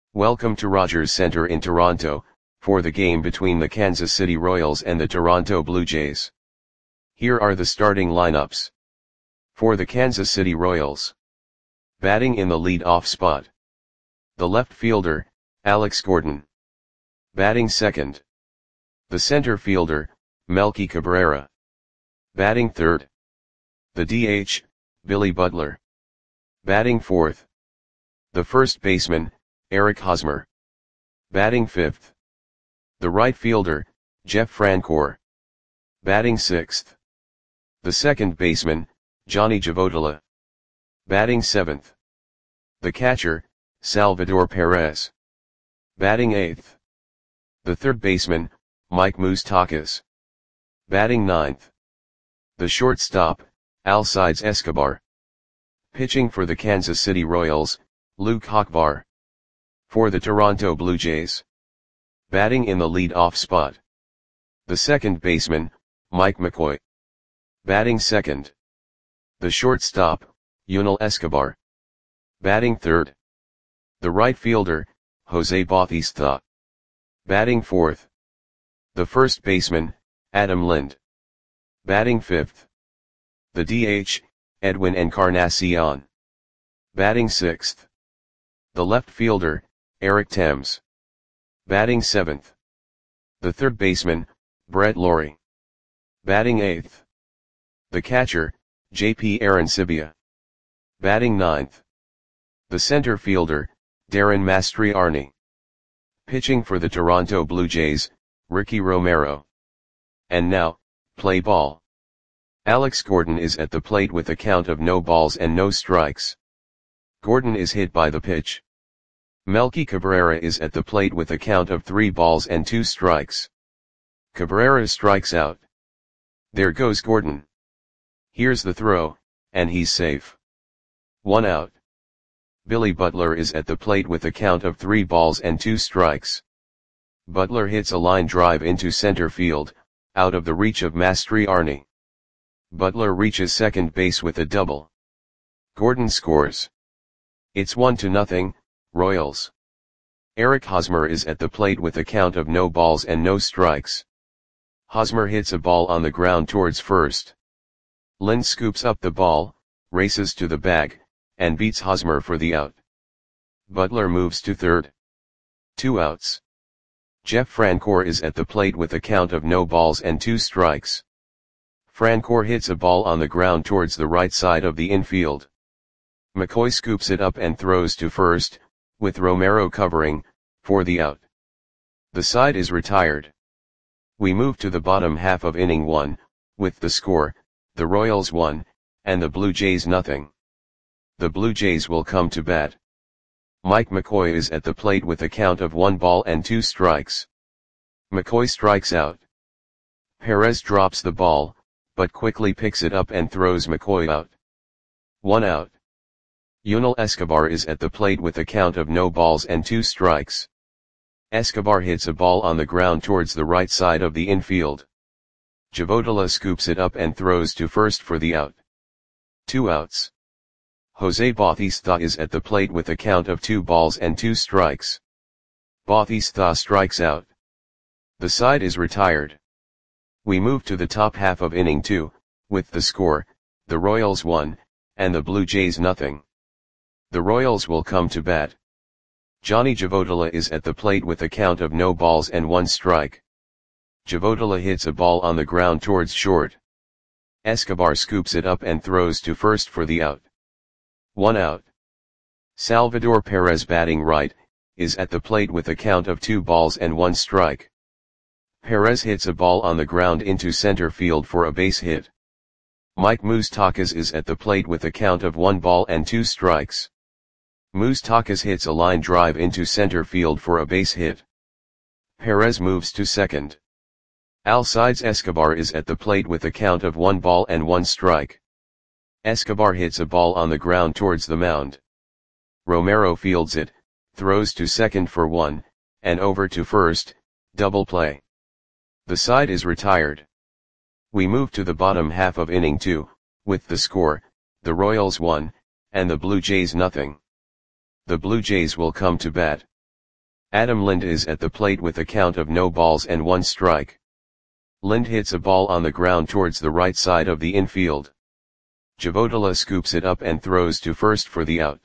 Welcome to Rogers Centre in Toronto, for the game between the Kansas City Royals and the Toronto Blue Jays. Here are the starting lineups. For the Kansas City Royals. Batting in the lead-off spot. The left fielder, Alex Gordon. Batting second. The center fielder, Melky Cabrera. Batting third. The DH, Billy Butler. Batting fourth. The first baseman, Eric Hosmer. Batting fifth. The right fielder, Jeff Francoeur. Batting sixth. The second baseman, Johnny Givottola. Batting seventh. The catcher, Salvador Perez. Batting eighth. The third baseman, Mike Moustakas. Batting ninth. The shortstop, Alcides Escobar. Pitching for the Kansas City Royals, Luke Hochvar. For the Toronto Blue Jays. Batting in the lead-off spot. The second baseman, Mike McCoy. Batting second. The shortstop, Yunel Escobar. Batting third. The right fielder, Jose Bautista. Batting fourth. The first baseman, Adam Lind. Batting fifth. The DH, Edwin Encarnacion. Batting sixth. The left fielder, Eric Thames. Batting seventh. The third baseman, Brett Lawrie. Batting eighth. The catcher, J.P. Arancibia. Batting ninth. The center fielder, Darren Mastriani. Pitching for the Toronto Blue Jays, Ricky Romero. And now, play ball. Alex Gordon is at the plate with a count of no balls and no strikes. Gordon is hit by the pitch. Melky Cabrera is at the plate with a count of 3 balls and 2 strikes. Cabrera strikes out. There goes Gordon. Here's the throw, and he's safe. 1 out. Billy Butler is at the plate with a count of 3 balls and 2 strikes. Butler hits a line drive into center field, out of the reach of Mastriani. Butler reaches second base with a double. Gordon scores. It's 1-0, Royals. Eric Hosmer is at the plate with a count of no balls and no strikes. Hosmer hits a ball on the ground towards first. Lind scoops up the ball, races to the bag, and beats Hosmer for the out. Butler moves to third. 2 outs. Jeff Francoeur is at the plate with a count of no balls and 2 strikes. Francoeur hits a ball on the ground towards the right side of the infield. McCoy scoops it up and throws to first, with Romero covering, for the out. The side is retired. We move to the bottom half of inning 1, with the score, the Royals 1, and the Blue Jays 0. The Blue Jays will come to bat. Mike McCoy is at the plate with a count of 1 ball and 2 strikes. McCoy strikes out. Perez drops the ball, but quickly picks it up and throws McCoy out. 1 out. Yunel Escobar is at the plate with a count of no balls and 2 strikes. Escobar hits a ball on the ground towards the right side of the infield. Givottola scoops it up and throws to first for the out. 2 outs. Jose Bautista is at the plate with a count of 2 balls and 2 strikes. Bautista strikes out. The side is retired. We move to the top half of inning 2, with the score, the Royals 1, and the Blue Jays 0. The Royals will come to bat. Johnny Givottola is at the plate with a count of no balls and 1 strike. Givottola hits a ball on the ground towards short. Escobar scoops it up and throws to first for the out. 1 out. Salvador Perez, batting right, is at the plate with a count of 2 balls and 1 strike. Perez hits a ball on the ground into center field for a base hit. Mike Moustakas is at the plate with a count of 1 ball and 2 strikes. Moustakas hits a line drive into center field for a base hit. Perez moves to second. Alcides Escobar is at the plate with a count of 1 ball and 1 strike. Escobar hits a ball on the ground towards the mound. Romero fields it, throws to second for 1, and over to first, double play. The side is retired. We move to the bottom half of inning 2, with the score, the Royals 1, and the Blue Jays 0. The Blue Jays will come to bat. Adam Lind is at the plate with a count of no balls and 1 strike. Lind hits a ball on the ground towards the right side of the infield. Javotola scoops it up and throws to first for the out.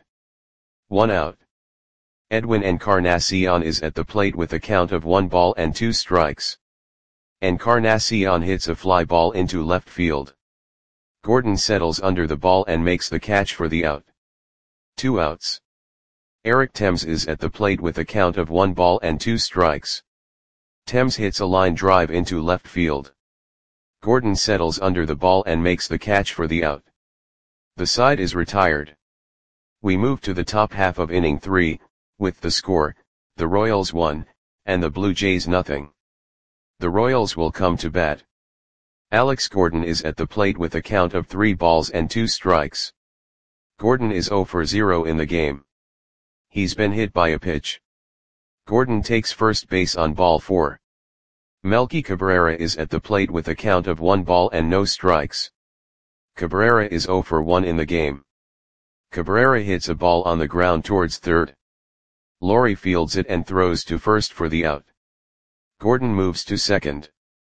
1 out. Edwin Encarnacion is at the plate with a count of 1 ball and 2 strikes. Encarnacion hits a fly ball into left field. Gordon settles under the ball and makes the catch for the out. 2 outs. Eric Thames is at the plate with a count of 1 ball and 2 strikes. Thames hits a line drive into left field. Gordon settles under the ball and makes the catch for the out. The side is retired. We move to the top half of inning 3, with the score, the Royals 1, and the Blue Jays nothing. The Royals will come to bat. Alex Gordon is at the plate with a count of 3 balls and 2 strikes. Gordon is 0 for 0 in the game. He's been hit by a pitch. Gordon takes first base on ball 4. Melky Cabrera is at the plate with a count of 1 ball and no strikes. Cabrera is 0 for 1 in the game. Cabrera hits a ball on the ground towards third. Laurie fields it and throws to first for the out. Gordon moves to second.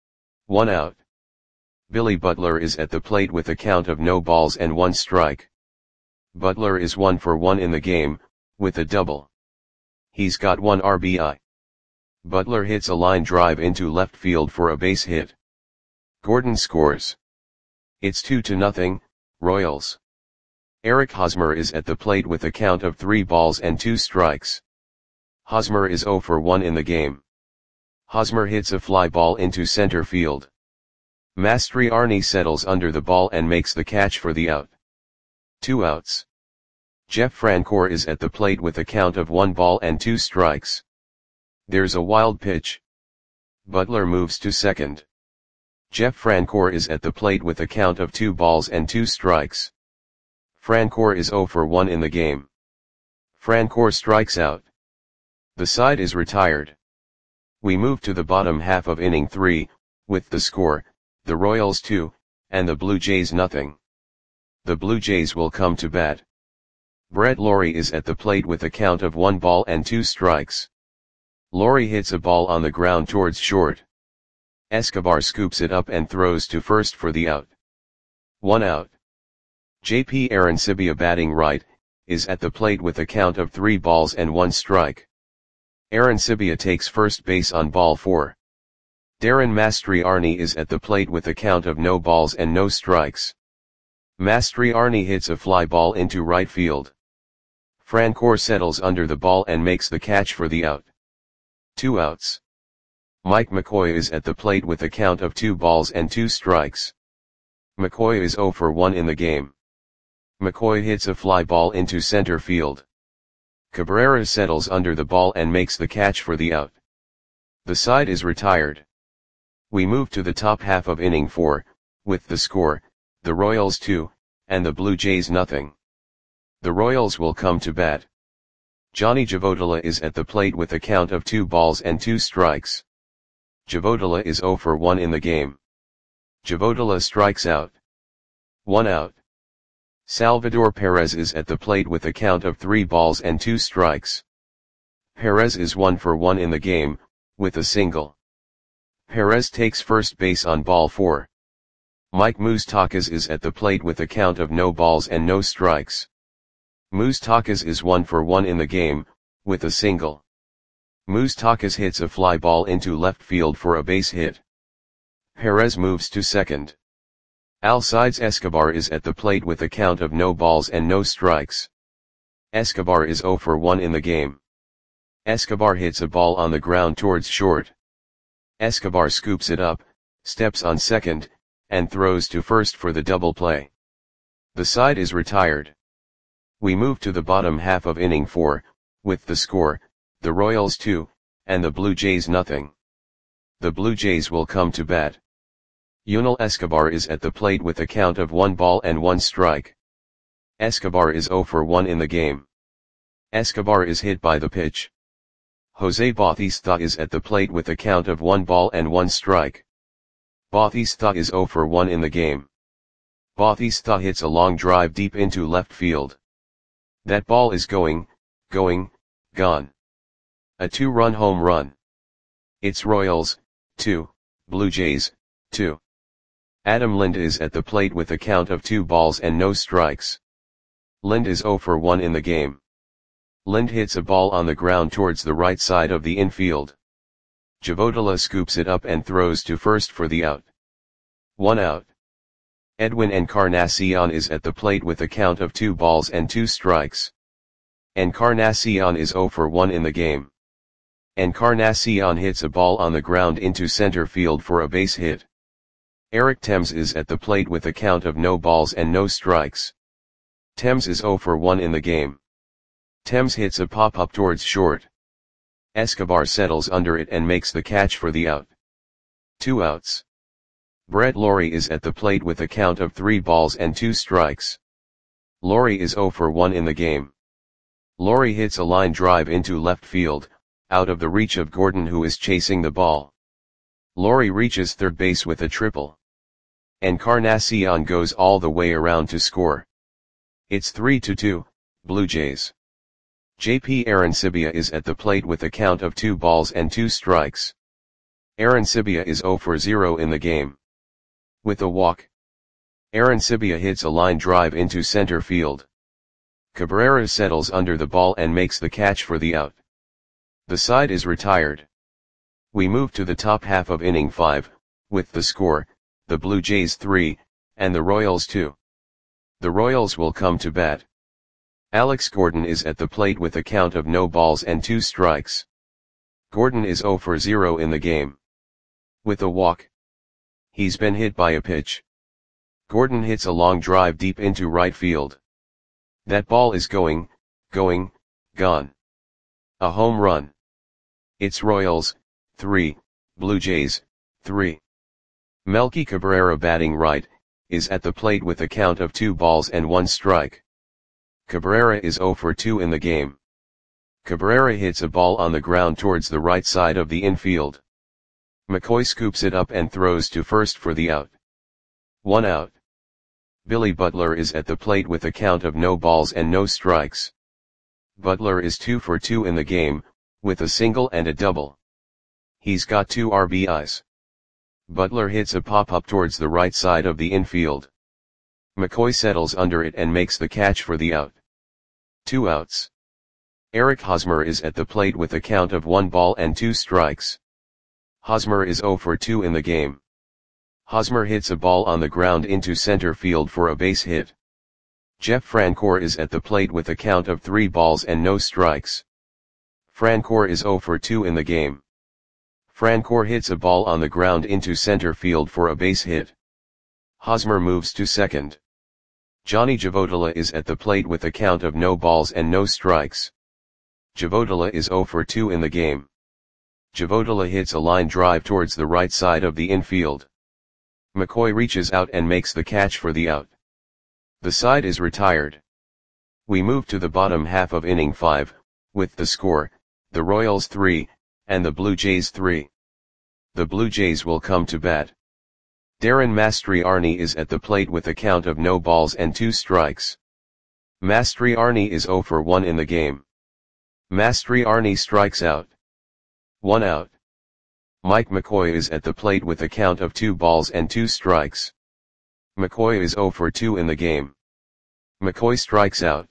1 out. Billy Butler is at the plate with a count of no balls and 1 strike. Butler is 1 for 1 in the game, with a double. He's got 1 RBI. Butler hits a line drive into left field for a base hit. Gordon scores. It's 2-0, Royals. Eric Hosmer is at the plate with a count of 3 balls and 2 strikes. Hosmer is 0 for 1 in the game. Hosmer hits a fly ball into center field. Mastriani settles under the ball and makes the catch for the out. 2 outs. Jeff Francoeur is at the plate with a count of 1 ball and 2 strikes. There's a wild pitch. Butler moves to second. Jeff Francoeur is at the plate with a count of 2 balls and 2 strikes. Francoeur is 0 for 1 in the game. Francoeur strikes out. The side is retired. We move to the bottom half of inning 3, with the score, the Royals 2, and the Blue Jays nothing. The Blue Jays will come to bat. Brett Lawrie is at the plate with a count of 1 ball and 2 strikes. Lawrie hits a ball on the ground towards short. Escobar scoops it up and throws to first for the out. 1 out. JP Arencibia, batting right, is at the plate with a count of 3 balls and 1 strike. Arencibia takes first base on ball 4. Darren Mastriani is at the plate with a count of no balls and no strikes. Mastriani hits a fly ball into right field. Francoeur settles under the ball and makes the catch for the out. 2 outs. Mike McCoy is at the plate with a count of 2 balls and 2 strikes. McCoy is 0 for 1 in the game. McCoy hits a fly ball into center field. Cabrera settles under the ball and makes the catch for the out. The side is retired. We move to the top half of inning 4, with the score, the Royals 2, and the Blue Jays nothing. The Royals will come to bat. Johnny Javotola is at the plate with a count of 2 balls and 2 strikes. Javotola is 0 for 1 in the game. Javotola strikes out. 1 out. Salvador Perez is at the plate with a count of 3 balls and 2 strikes. Perez is 1 for 1 in the game, with a single. Perez takes first base on ball 4. Mike Moustakas is at the plate with a count of no balls and no strikes. Moustakas is 1 for 1 in the game, with a single. Moustakas hits a fly ball into left field for a base hit. Perez moves to second. Alcides Escobar is at the plate with a count of no balls and no strikes. Escobar is 0 for 1 in the game. Escobar hits a ball on the ground towards short. Escobar scoops it up, steps on second, and throws to first for the double play. The side is retired. We move to the bottom half of inning 4, with the score, the Royals 2, and the Blue Jays nothing. The Blue Jays will come to bat. Yunel Escobar is at the plate with a count of 1 ball and 1 strike. Escobar is 0 for 1 in the game. Escobar is hit by the pitch. Jose Bautista is at the plate with a count of 1 ball and 1 strike. Bautista is 0 for 1 in the game. Bautista hits a long drive deep into left field. That ball is gone. A 2-run home run. It's Royals, 2, Blue Jays, 2. Adam Lind is at the plate with a count of 2 balls and no strikes. Lind is 0 for 1 in the game. Lind hits a ball on the ground towards the right side of the infield. Javodala scoops it up and throws to first for the out. 1 out. Edwin Encarnacion is at the plate with a count of 2 balls and 2 strikes. Encarnacion is 0 for 1 in the game. Encarnacion hits a ball on the ground into center field for a base hit. Eric Thames is at the plate with a count of no balls and no strikes. Thames is 0 for 1 in the game. Thames hits a pop-up towards short. Escobar settles under it and makes the catch for the out. 2 outs. Brett Lawrie is at the plate with a count of 3 balls and 2 strikes. Lawrie is 0 for 1 in the game. Lawrie hits a line drive into left field, out of the reach of Gordon, who is chasing the ball. Lawrie reaches third base with a triple. Encarnacion goes all the way around to score. It's 3-2, Blue Jays. JP Arencibia is at the plate with a count of 2 balls and 2 strikes. Arencibia is 0 for 0 in the game. With a walk, Arencibia hits a line drive into center field. Cabrera settles under the ball and makes the catch for the out. The side is retired. We move to the top half of inning 5, with the score, the Blue Jays 3, and the Royals 2. The Royals will come to bat. Alex Gordon is at the plate with a count of no balls and 2 strikes. Gordon is 0 for 0 in the game. With a walk, he's been hit by a pitch. Gordon hits a long drive deep into right field. That ball is gone. A home run. It's Royals, 3, Blue Jays, 3. Melky Cabrera, batting right, is at the plate with a count of 2 balls and 1 strike. Cabrera is 0 for 2 in the game. Cabrera hits a ball on the ground towards the right side of the infield. McCoy scoops it up and throws to first for the out. 1 out. Billy Butler is at the plate with a count of no balls and no strikes. Butler is 2 for 2 in the game, with a single and a double. He's got 2 RBIs. Butler hits a pop-up towards the right side of the infield. McCoy settles under it and makes the catch for the out. 2 outs. Eric Hosmer is at the plate with a count of 1 ball and 2 strikes. Hosmer is 0 for 2 in the game. Hosmer hits a ball on the ground into center field for a base hit. Jeff Francoeur is at the plate with a count of 3 balls and no strikes. Francoeur is 0 for 2 in the game. Francoeur hits a ball on the ground into center field for a base hit. Hosmer moves to second. Johnny Javodala is at the plate with a count of no balls and no strikes. Javodala is 0 for 2 in the game. Javodala hits a line drive towards the right side of the infield. McCoy reaches out and makes the catch for the out. The side is retired. We move to the bottom half of inning 5, with the score, the Royals 3, and the Blue Jays 3. The Blue Jays will come to bat. Darren Mastriani is at the plate with a count of no balls and 2 strikes. Mastriani is 0 for 1 in the game. Mastriani strikes out. 1 out. Mike McCoy is at the plate with a count of 2 balls and 2 strikes. McCoy is 0 for 2 in the game. McCoy strikes out.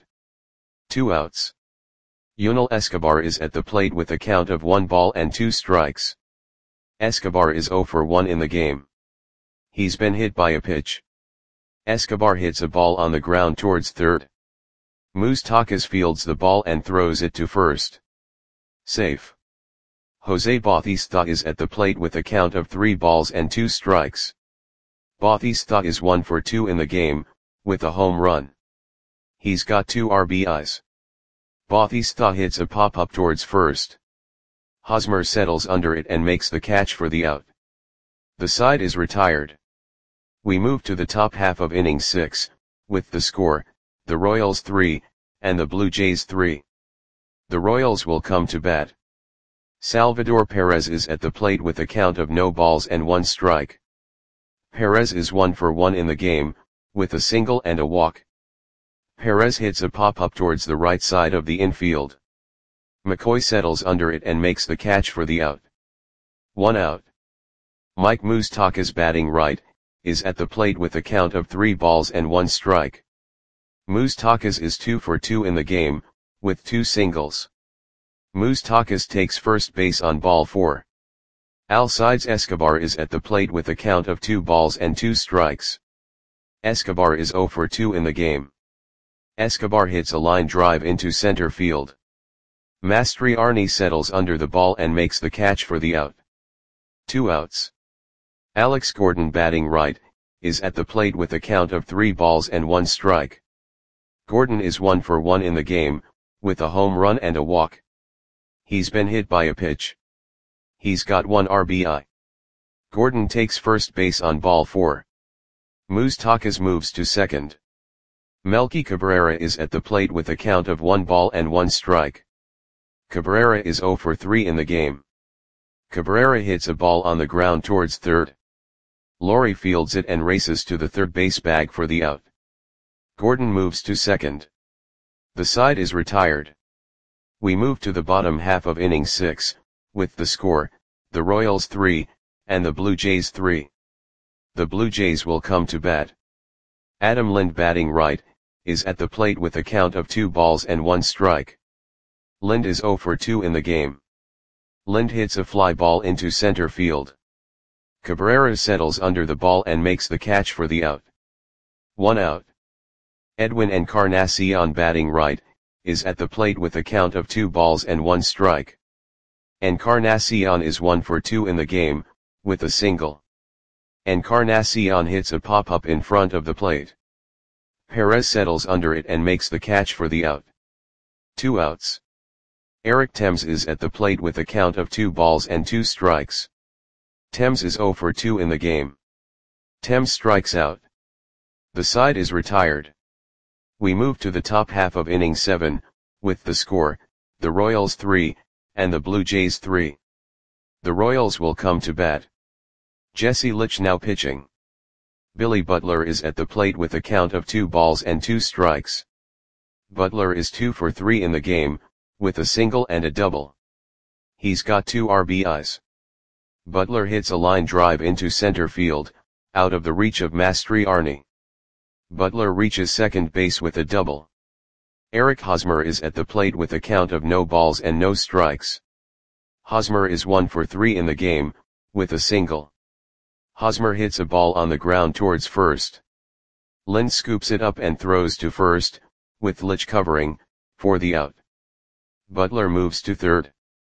2 outs. Yunel Escobar is at the plate with a count of 1 ball and 2 strikes. Escobar is 0 for 1 in the game. He's been hit by a pitch. Escobar hits a ball on the ground towards third. Moustakas fields the ball and throws it to first. Safe. Jose Bautista is at the plate with a count of 3 balls and 2 strikes. Bautista is 1 for 2 in the game, with a home run. He's got 2 RBIs. Bautista hits a pop-up towards first. Hosmer settles under it and makes the catch for the out. The side is retired. We move to the top half of inning 6, with the score, the Royals 3, and the Blue Jays 3. The Royals will come to bat. Salvador Perez is at the plate with a count of no balls and 1 strike. Perez is 1 for 1 in the game, with a single and a walk. Perez hits a pop-up towards the right side of the infield. McCoy settles under it and makes the catch for the out. 1 out. Mike Moustakas, batting right, is at the plate with a count of 3 balls and 1 strike. Moustakas is 2 for 2 in the game, with 2 singles. Moustakas takes first base on ball 4. Alcides Escobar is at the plate with a count of 2 balls and 2 strikes. Escobar is 0 for 2 in the game. Escobar hits a line drive into center field. Mastriani settles under the ball and makes the catch for the out. 2 outs. Alex Gordon, batting right, is at the plate with a count of 3 balls and 1 strike. Gordon is 1 for 1 in the game, with a home run and a walk. He's been hit by a pitch. He's got 1 RBI. Gordon takes first base on ball 4. Moustakas moves to second. Melky Cabrera is at the plate with a count of 1 ball and 1 strike. Cabrera is 0 for 3 in the game. Cabrera hits a ball on the ground towards third. Laurie fields it and races to the third base bag for the out. Gordon moves to second. The side is retired. We move to the bottom half of inning 6, with the score, the Royals 3, and the Blue Jays 3. The Blue Jays will come to bat. Adam Lind, batting right, is at the plate with a count of 2 balls and 1 strike. Lind is 0 for 2 in the game. Lind hits a fly ball into center field. Cabrera settles under the ball and makes the catch for the out. 1 out. Edwin Encarnacion, batting right, is at the plate with a count of 2 balls and 1 strike. Encarnacion is 1 for 2 in the game, with a single. Encarnacion hits a pop-up in front of the plate. Perez settles under it and makes the catch for the out. 2 outs. Eric Thames is at the plate with a count of 2 balls and 2 strikes. Thames is 0 for 2 in the game. Thames strikes out. The side is retired. We move to the top half of inning 7, with the score, the Royals 3, and the Blue Jays 3. The Royals will come to bat. Jesse Litch now pitching. Billy Butler is at the plate with a count of 2 balls and 2 strikes. Butler is 2 for 3 in the game, with a single and a double. He's got 2 RBIs. Butler hits a line drive into center field, out of the reach of Mastriani. Butler reaches second base with a double. Eric Hosmer is at the plate with a count of no balls and no strikes. Hosmer is 1 for 3 in the game, with a single. Hosmer hits a ball on the ground towards first. Lind scoops it up and throws to first, with Litch covering, for the out. Butler moves to third.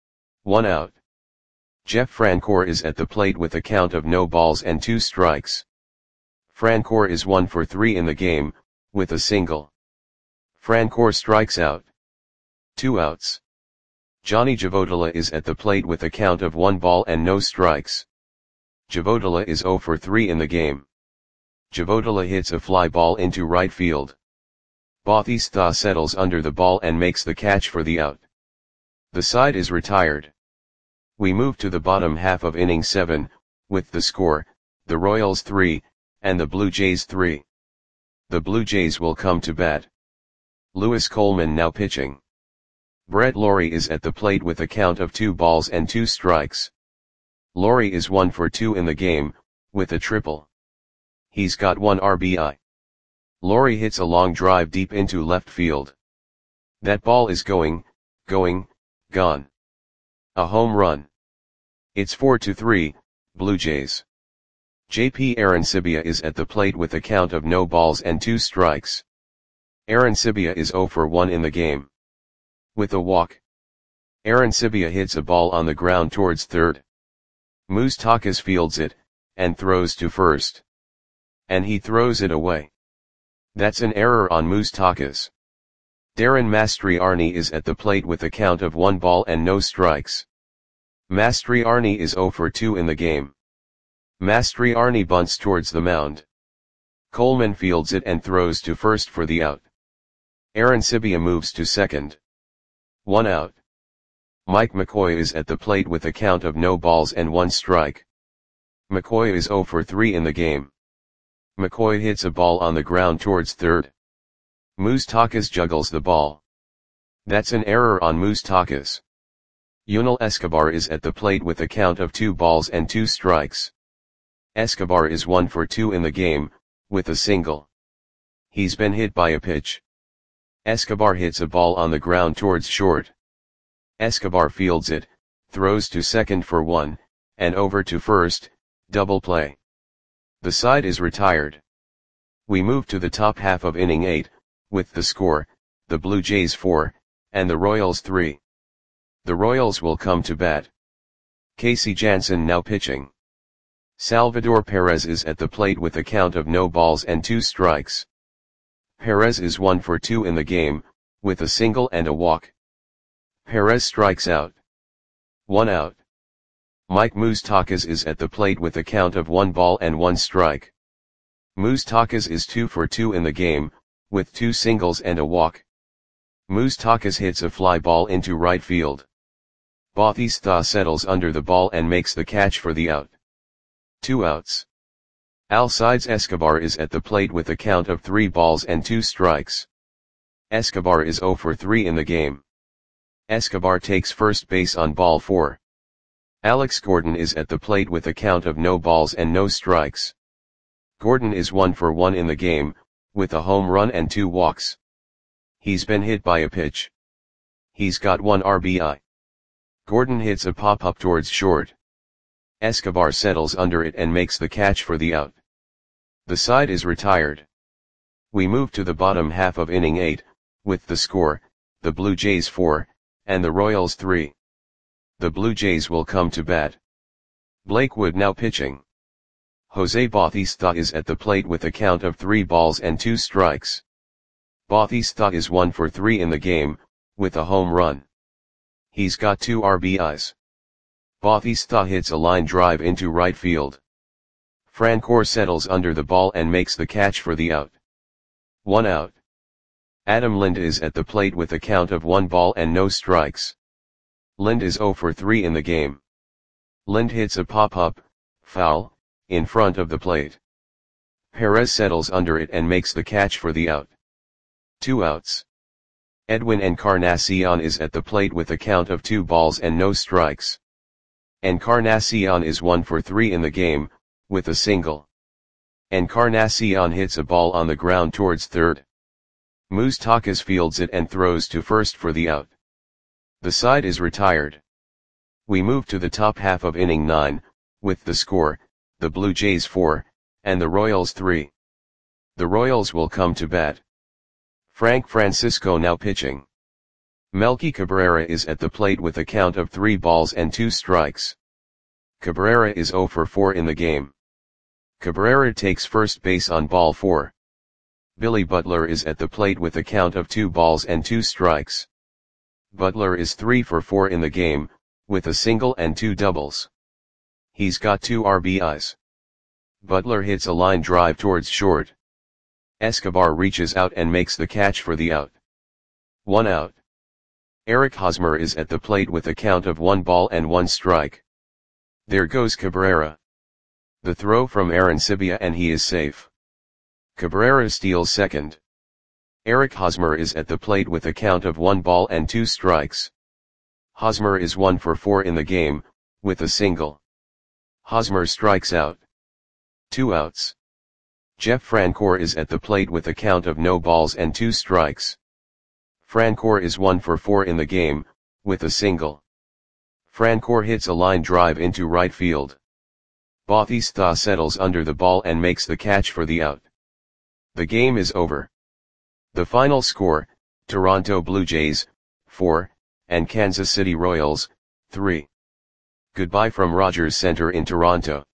1 out. Jeff Francoeur is at the plate with a count of no balls and 2 strikes. Francoeur is 1 for 3 in the game, with a single. Francoeur strikes out. 2 outs. Johnny Javotola is at the plate with a count of 1 ball and no strikes. Javotola is 0 for 3 in the game. Javotola hits a fly ball into right field. Bautista settles under the ball and makes the catch for the out. The side is retired. We move to the bottom half of inning 7, with the score, the Royals 3, and the Blue Jays 3. The Blue Jays will come to bat. Lewis Coleman now pitching. Brett Lawrie is at the plate with a count of 2 balls and 2 strikes. Lawrie is 1 for 2 in the game, with a triple. He's got 1 RBI. Lawrie hits a long drive deep into left field. That ball is gone. A home run. It's 4-3, Blue Jays. JP Arancibia is at the plate with a count of no balls and 2 strikes. Arancibia is 0 for 1 in the game. With a walk. Arancibia hits a ball on the ground towards third. Moustakas fields it, and throws to first. And he throws it away. That's an error on Moustakas. Darren Mastriani is at the plate with a count of 1 ball and no strikes. Mastriani is 0 for 2 in the game. Mastriani bunts towards the mound. Coleman fields it and throws to first for the out. Arancibia moves to second. 1 out. Mike McCoy is at the plate with a count of no balls and 1 strike. McCoy is 0 for 3 in the game. McCoy hits a ball on the ground towards third. Moustakas juggles the ball. That's an error on Moustakas. Yunel Escobar is at the plate with a count of 2 balls and 2 strikes. Escobar is 1 for 2 in the game, with a single. He's been hit by a pitch. Escobar hits a ball on the ground towards short. Escobar fields it, throws to second for 1, and over to first, double play. The side is retired. We move to the top half of inning 8, with the score, the Blue Jays 4, and the Royals 3. The Royals will come to bat. Casey Janssen now pitching. Salvador Perez is at the plate with a count of no balls and 2 strikes. Perez is 1 for 2 in the game, with a single and a walk. Perez strikes out. 1 out. Mike Moustakas is at the plate with a count of 1 ball and 1 strike. Moustakas is 2 for 2 in the game, with 2 singles and a walk. Moustakas hits a fly ball into right field. Bautista settles under the ball and makes the catch for the out. 2 outs. Alcides Escobar is at the plate with a count of 3 balls and 2 strikes. Escobar is 0 for 3 in the game. Escobar takes first base on ball 4. Alex Gordon is at the plate with a count of no balls and no strikes. Gordon is 1 for 1 in the game, with a home run and 2 walks. He's been hit by a pitch. He's got 1 RBI. Gordon hits a pop-up towards short. Escobar settles under it and makes the catch for the out. The side is retired. We move to the bottom half of inning 8, with the score, the Blue Jays 4, and the Royals 3. The Blue Jays will come to bat. Blake Wood now pitching. Jose Bautista is at the plate with a count of 3 balls and 2 strikes. Bautista is 1 for 3 in the game, with a home run. He's got 2 RBIs. Bautista hits a line drive into right field. Francoeur settles under the ball and makes the catch for the out. 1 out. Adam Lind is at the plate with a count of 1 ball and no strikes. Lind is 0 for 3 in the game. Lind hits a pop-up, foul, in front of the plate. Perez settles under it and makes the catch for the out. 2 outs. Edwin Encarnacion is at the plate with a count of 2 balls and no strikes. Encarnacion is 1 for 3 in the game, with a single. Encarnacion hits a ball on the ground towards third. Moustakas fields it and throws to first for the out. The side is retired. We move to the top half of inning 9, with the score, the Blue Jays 4, and the Royals 3. The Royals will come to bat. Frank Francisco now pitching. Melky Cabrera is at the plate with a count of 3 balls and 2 strikes. Cabrera is 0 for 4 in the game. Cabrera takes first base on ball 4. Billy Butler is at the plate with a count of 2 balls and 2 strikes. Butler is 3 for 4 in the game, with a single and 2 doubles. He's got 2 RBIs. Butler hits a line drive towards short. Escobar reaches out and makes the catch for the out. 1 out. Eric Hosmer is at the plate with a count of 1 ball and 1 strike. There goes Cabrera. The throw from Arancibia and he is safe. Cabrera steals second. Eric Hosmer is at the plate with a count of 1 ball and 2 strikes. Hosmer is 1 for 4 in the game, with a single. Hosmer strikes out. 2 outs. Jeff Francoeur is at the plate with a count of no balls and 2 strikes. Francoeur is 1 for 4 in the game, with a single. Francoeur hits a line drive into right field. Bautista settles under the ball and makes the catch for the out. The game is over. The final score, Toronto Blue Jays, 4, and Kansas City Royals, 3. Goodbye from Rogers Center in Toronto.